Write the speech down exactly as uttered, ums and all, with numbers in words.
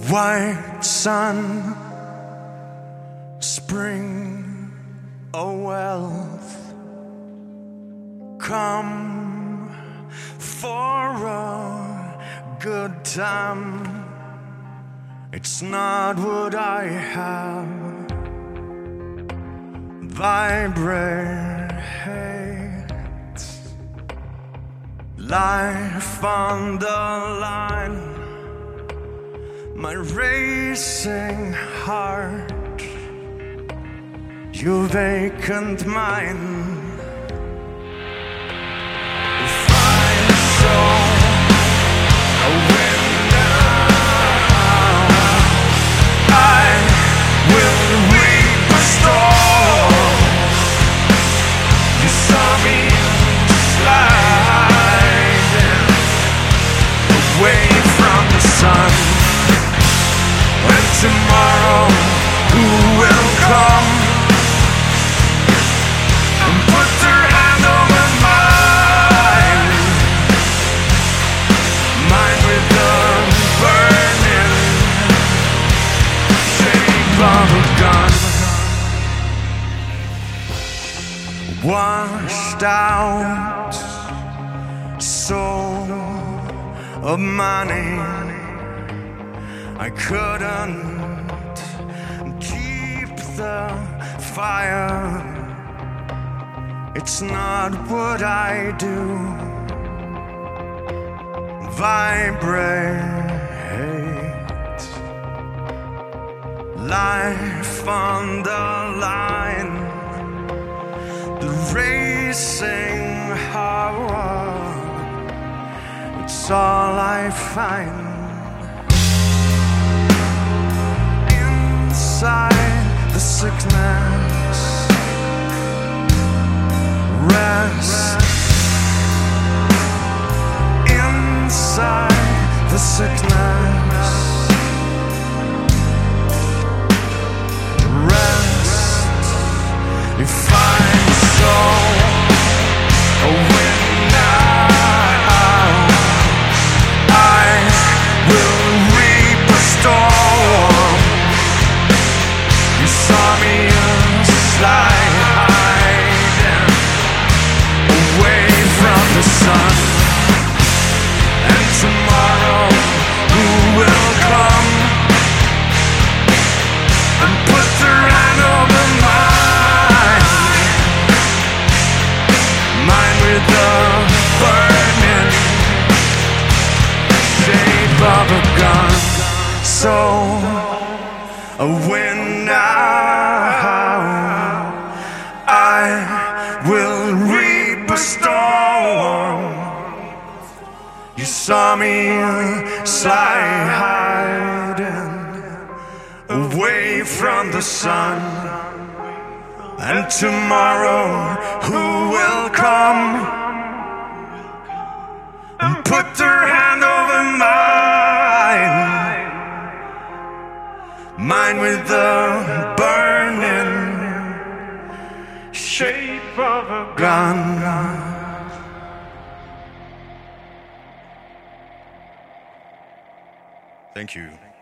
White sun, spring, oh wealth, come for a good time. It's not what I have. Vibrate, life on the line. My racing heart, you vacant mind. If I saw a window, I will reap a storm. You saw me sliding away from the sun. And tomorrow, who will come and put their hand over mine, mine with the burning shape of a gun. Washed out soul of money, I couldn't keep the fire. It's not what I do. Vibrate, life on the line. The racing heart, it's all I find. Inside the sickness, rest. Inside the sickness, rest. If I saw a window, I will reap a storm. You saw me sliding away from the sun. And tomorrow, who will come and put their hand over mine, mine with the burning shape of a gun. So when now I will reap a storm. You saw me sliding away from the sun. And tomorrow, who will come and put their hand over mine, mine with the burning shape of a gun. Thank you.